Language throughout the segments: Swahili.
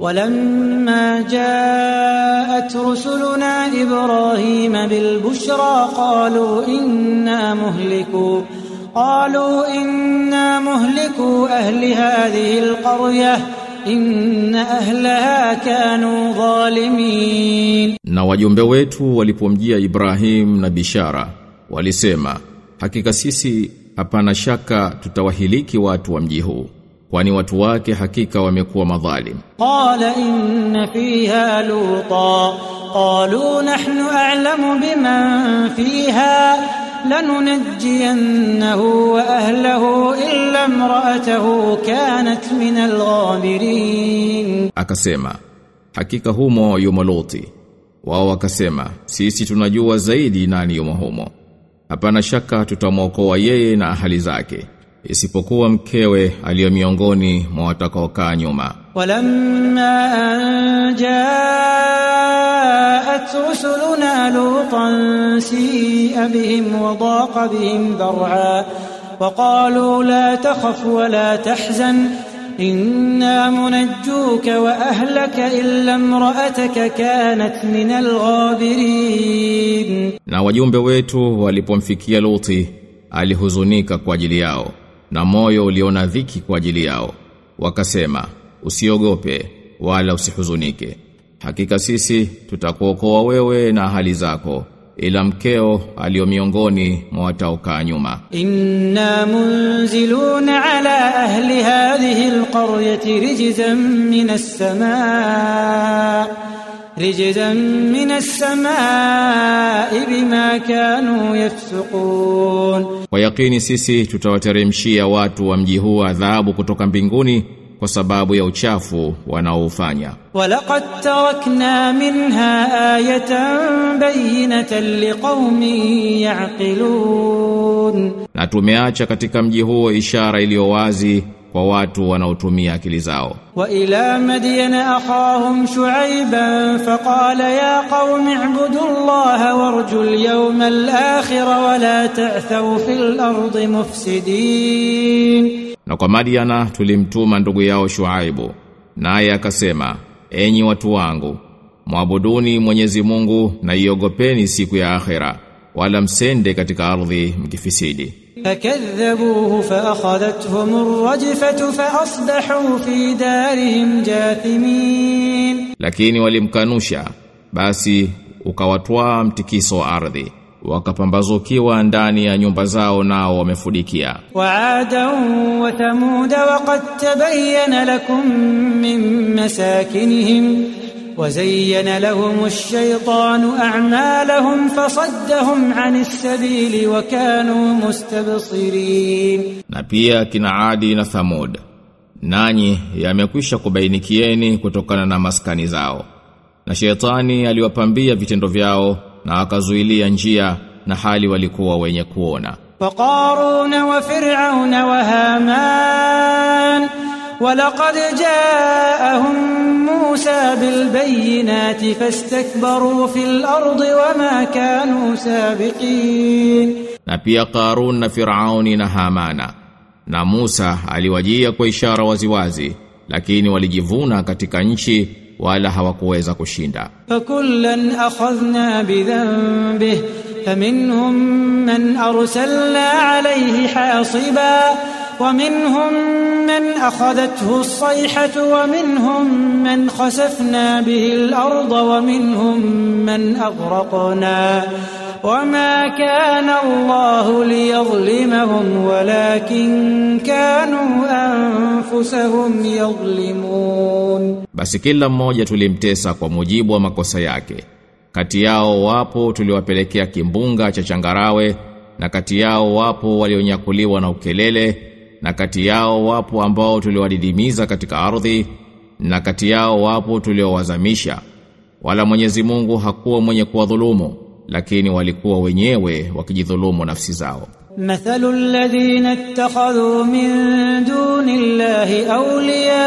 ولما جاءت رسلنا إبراهيم بالبشرى قالوا إنا مهلكو أهل هذه القرية إن أهلها كانوا ظالمين. Na wajumbe wetu walipomjia Ibrahim na bishara walisema, hakika sisi hapana shaka tutawahiliki watu wa mji huu, kwani watu wake hakika wamekuwa madhalim. Qala inna fiha luta qalu nahnu a'lamu biman fiha lanunajjiyannahu wa ahlihi illa imra'atahu kanat min al-ghabirin. Akasema, hakika humo yumo Luti. Wao wakasema, sisi tunajua zaidi nani yumo humo. Hapana shaka tutamwokoa yeye na ahali zake, isipokuwa mkewe aliyo miongoni mwa watakaokaa nyuma. Walamma jaat rusuluna lutan si'a bihim wa daqa bihim dhar'a wa qalu la takhaf wa la tahzan inna munajjuka wa ahlaka illa imra'ataka kanat min al-ghabirin. Na wajumbe wetu walipomfikia Luti alihuzunika kwa ajili yao na moyo uliona dhiki kwa ajili yao. Wakasema, usiogope wala usihuzunike, hakika sisi tutakuokoa wewe na ahali zako ila mkeo aliyo miongoni mwa wataokaa nyuma. Inna munziluna ala ahli hadhihi alqaryati rijzan minas samaa bima kanu yafsukun. Kwa yakini sisi tutawateremshia watu wa mji huu adhabu kutoka mbinguni kwa sababu ya uchafu wanaoufanya. Walaqad tarakna minha ayatan bayyinatan liqaumin ya'qilun. Na tumeacha katika mji huo ishara iliyo wazi kwa watu wanaotumia akili zao. Wa ila madyana akhahum shu'ayban faqala ya qaumi ibudullaha warjul yawmal akhir wa la ta'thaw fil ardi mufsidin. Na kwa Madiana tulimtuma ndugu yao Shuaibu, naye akasema, enyi watu wangu, muabuduni Mwenyezi Mungu na iogopeni siku ya akhera, wala msende katika ardhi mkifisidi. Fakadhabuhu faakhadhathum ar-rajfatu faasbahu fi darihim jathimin. Lakini walimkanusha, basi ukawatwaa mtikiso wa ardhi, wakapambazukiwa ndani ya nyumba zao nao wamefudikia. Wa'adan wa thamud wa qad tabayyana lakum min masakinihim wa zayyana lahum ash-shaytanu a'malahum fasaddahum 'anis sabili wa kanu mustabsirin. Na pia kina Adi na Thamud, nanyi yamekwisha kubainikieni kutokana na maskani zao, na shetani aliwapambia vitendo vyao na akazuilia njia na hali walikuwa wenye kuona. وقارون وفرعون وهامان ولقد جاءهم موسى بالبينات فاستكبروا في الأرض وما كانوا سابقين. Na pia Qarun na Firauni na Hamana na Musa aliwajia kwa ishara waziwazi, lakini walijivuna katika nchi wala hawakuweza kushinda. Fakullan akhadhna bidhanbihi faminhum man arsalna alayhi hasiba wa minhum man akhadathu as-sayhatu wa minhum man khasafna bihi al-ardha wa minhum man aghraqna وما كان الله ليظلمهم ولكن كانوا أنفسهم يظلمون. Basi kila mmoja tulimtesa kwa mujibu wa makosa yake. Kati yao wapo tuliwapelekea kimbunga cha changarawe, na kati yao wapo walionyakuliwa na ukelele, na kati yao wapo ambao tuliwadidimiza katika ardhi, na kati yao wapo tuliowazamisha. Wala Mwenyezi Mungu hakuwa mwenye kuwadhulumu, lakini walikuwa wenyewe wakijidhulumu nafsi zao. Mathalul ladhina ittakhadhu min dunillahi awliya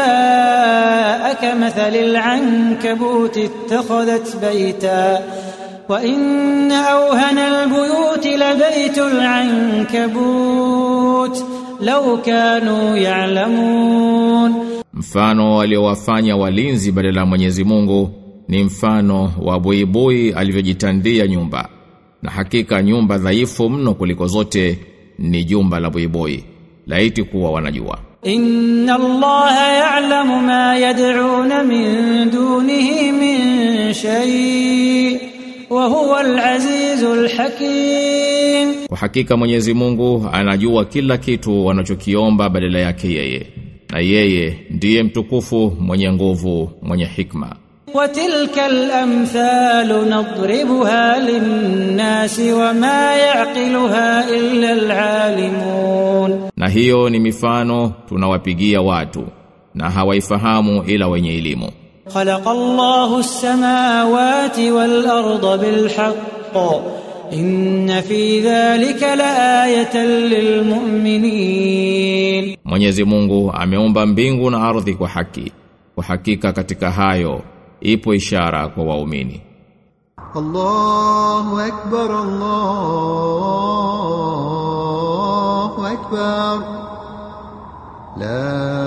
kamathalil ankabut ittakhadhat bayta wa inna awhana albuyuti labaytul ankabut law kanu ya'lamun. Mfano aliowafanya walinzi badala ya Mwenyezi Mungu ni mfano wa buibui alivyojitandia nyumba. Na hakika nyumba dhaifu mno kuliko zote ni jumba la buibui. Laiti kuwa wanajua. Inna Allaha ya'lamu ma yad'una min dunihi min shay wa huwa al-azizul hakim. Kwa hakika Mwenyezi Mungu anajua kila kitu wanachokiomba badala yake yeye. Na yeye ndiye mtukufu, mwenye nguvu, mwenye hikma. وتلك الأمثال نضربها للناس وما يعقلها إلا العالمون. Na hiyo ni mifano tunawapigia watu na hawaifahamu ila wenye elimu. خلق الله السماوات والأرض بالحق إن في ذلك لآية للمؤمنين. Mwenyezi Mungu ameumba mbingu na ardhi kwa haki. Kwa hakika katika hayo ipo ishara kwa waumini. Allahu akbar, Allahu akbar. La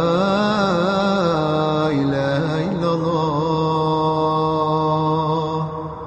ilaha illa Allah.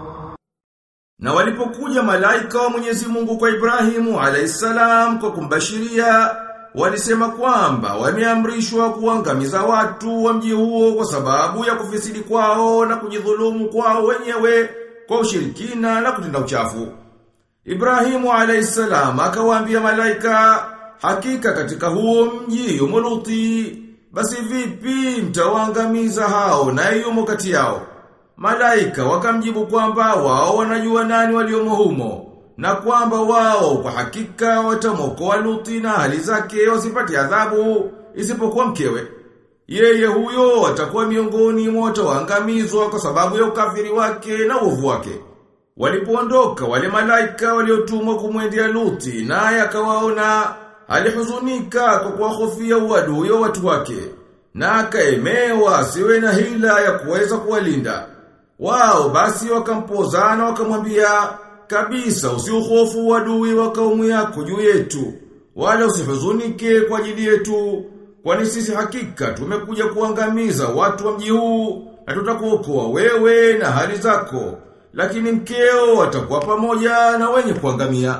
Na walipokuja malaika wa Mwenyezi Mungu kwa Ibrahimu alayhisalam kwa kumbashiria, walisema kwamba wameamrishwa kuangamiza watu wa mji huo kwa sababu ya kufisidi kwao na kujidhulumu kwao wenyewe kwa ushirikina na kutenda uchafu. Ibrahimu alayhisalam akawaambia malaika, hakika katika huo mji yumo Luti, basi vipi mtawaangamiza hao na yumo kati yao? Malaika wakamjibu kwamba wao wanajua nani waliomo humo, na kwamba wao kwa hakika watamwokoa Luti na hali zake wasipate adhabu isipokuwa mkewe. Yeye huyo atakuwa miongoni mwa wataangamizwa kwa sababu ya ukafiri wake na uovu wake. Walipoondoka wale malaika waliotumwa kumwendea Luti, naye akawaona, alihuzunika kwa kuwahofia uadui wa watu wake, na akaemewa asiwe na hila ya kuweza kuwalinda. Wao basi wakampozana wakamwambia, kabisa usiuhofu uadui wa kaumu yako juu yetu, wala usihuzunike kwa ajili yetu, kwani sisi hakika tumekuja kuangamiza watu wa mji huu na tutakuokoa wewe na hali zako, lakini mkeo atakuwa pamoja na wenye kuangamia.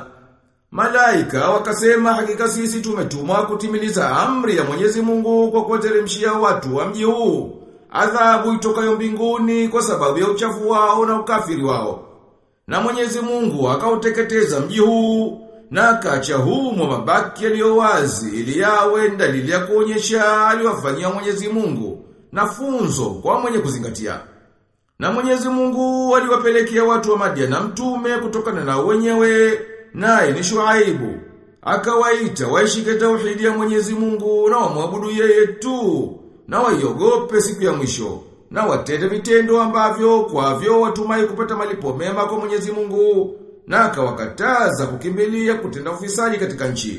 Malaika wakasema, hakika sisi tumetumwa kutimiliza amri ya Mwenyezi Mungu kwa kuwateremshia watu wa mji huu adhabu itokayo mbinguni kwa sababu ya uchafu wao na ukafiri wao. Na Mwenyezi Mungu akauteketeza mji huu na akaacha humo mabaki yaliyo wazi ili yawe dalili ya kuonyesha aliwafanyia Mwenyezi Mungu na funzo kwa mwenye kuzingatia. Na Mwenyezi Mungu aliwapelekea watu wa Madiana mtume kutokana na wenyewe, naye ni Shuaibu. Akawaita waishike tauhidi ya Mwenyezi Mungu na wamwabudu yeye tu, na waiogope siku ya mwisho, na watende vitendo ambavyo kwavyo watumai kupata malipo mema kwa Mwenyezi Mungu, na akawakataza kukimbilia kutenda ufisadi katika nchi.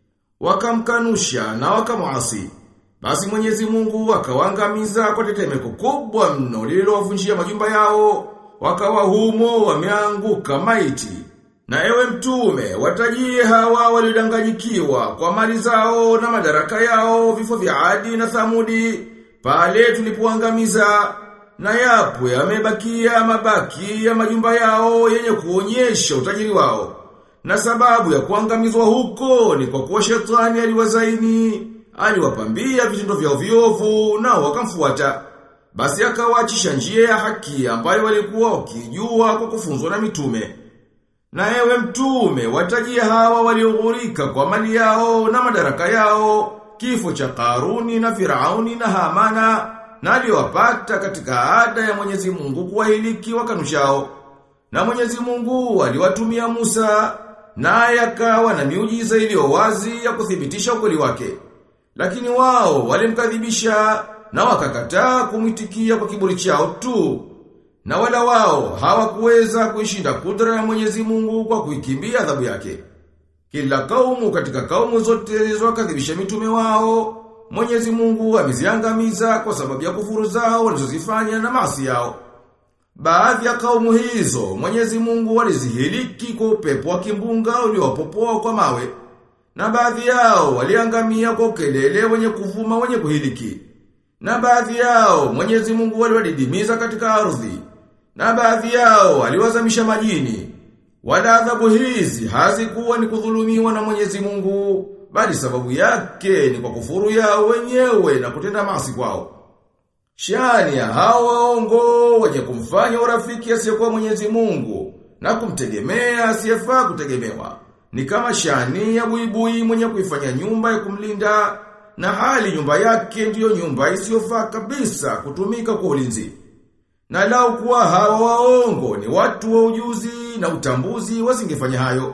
Wakamkanusha na wakamuasi. Basi Mwenyezi Mungu akawaangamiza kwa tetemeko kubwa mno lililowavunjia majumba yao, wakawa humo wameanguka maiti. Na ewe mtume, watajie hawa walidanganyikiwa kwa mali zao na madaraka yao, vifo vya Adi na Thamudi, pale tulipoangamiza, na yapo yamebakia mabaki ya majumba yao yenye kuonyesha utajiri wao. Na sababu ya kuangamizwa huko ni kwa kuwa shetani aliwazaini, aliwapambia vitendo vyao viovu na wakamfuata. Basi akawaachisha njia ya haki ambayo walikuwa wakijua kwa kufunzwa na mitume. Na ewe mtume, watajia hawa walioghurika kwa mali yao na madaraka yao, kifo cha Karuni na Firauni na Hamana, na aliwapata katika ada ya Mwenyezi Mungu kuwahiliki wakanushao. Na Mwenyezi Mungu aliwatumia Musa, naye akawa na miujiza iliyo wazi ya kuthibitisha ukweli wake. Lakini wao walimkadhibisha na wakakataa kumwitikia kwa kiburi chao tu. Na wala wao hawakuweza kuishinda kudra ya Mwenyezi Mungu kwa kuikimbia adhabu yake. Kila kaumu katika kaumu zote zilizowakadhibisha mitume wao, Mwenyezi Mungu ameziangamiza kwa sababu ya kufuru zao walizozifanya na maasi yao. Baadhi ya kaumu hizo Mwenyezi Mungu alizihiliki kwa upepo wa kimbunga uliowapopoa kwa mawe, na baadhi yao waliangamia kwa ukelele wenye kuvuma wenye kuhiliki. Na baadhi yao Mwenyezi Mungu aliwadidimiza katika ardhi, na baadhi yao aliwazamisha majini. Wala adhabu hizi hazikuwa ni kudhulumiwa na Mwenyezi Mungu, bali sababu yake ni kwa kufuru yao wenyewe na kutenda maasi kwao. Shani ya hao waongo wenye kumfanya urafiki asiyekuwa Mwenyezi Mungu na kumtegemea asiyefaa kutegemewa ni kama shani ya buibui mwenye kuifanya nyumba ya kumlinda, na hali nyumba yake ndiyo nyumba isiyofaa kabisa kutumika kwa ulinzi. Na lau kuwa hawa waongo ni watu wa ujuzi na utambuzi wasingefanya hayo.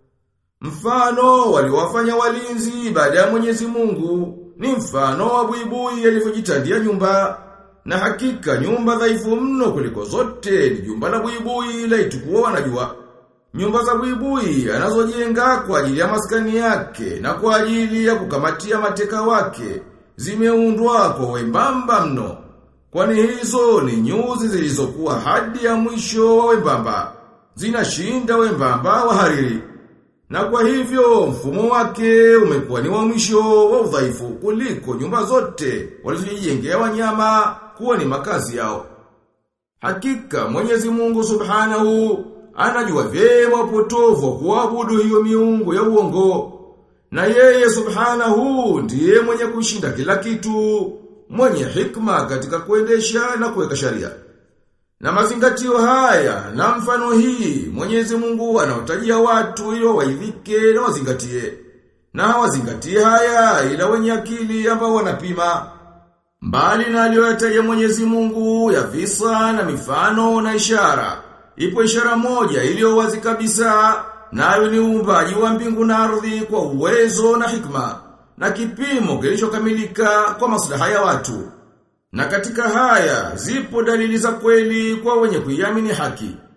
Mfano waliwafanya walinzi baada ya Mwenyezi Mungu ni mfano wa buibui alivyojitandia nyumba, na hakika nyumba dhaifu mno kuliko zote ni jumba la buibui la itakuwa wanajua. Nyumba za buibui anazojenga kwa ajili ya maskani yake na kwa ajili ya kukamatia mateka wake zimeundwa kwa wembamba mno, kwani hizo ni nyuzi zilizokuwa hadi ya mwisho wa wembamba, zinashinda wembamba wa hariri. Na kwa hivyo mfumo wake umekuwa ni wa mwisho wa udhaifu kuliko nyumba zote walizojengea wanyama kuwa ni makazi yao. Hakika Mwenyezi Mungu Subhanahu anajua vyema upotovu wa kuabudu hiyo miungu ya uongo. Na yeye Subhanahu ndiye mwenye kushinda kila kitu, mwenye hikma katika kuendesha na kuweka sharia. Na mazingatio haya na mfano hii Mwenyezi Mungu anawatajia watu ili waidhike na wazingatie. Na hawazingatie haya ila wenye akili ambao wanapima. Mbali na aliyoyataja Mwenyezi Mungu ya visa na mifano na ishara, ipo ishara moja iliyo wazi kabisa, nayo ni uumbaji wa mbingu na ardhi kwa uwezo na hikma, na kipimo kilichokamilika kwa maslaha ya watu. Na katika haya zipo dalili za kweli kwa wenye kuiamini haki.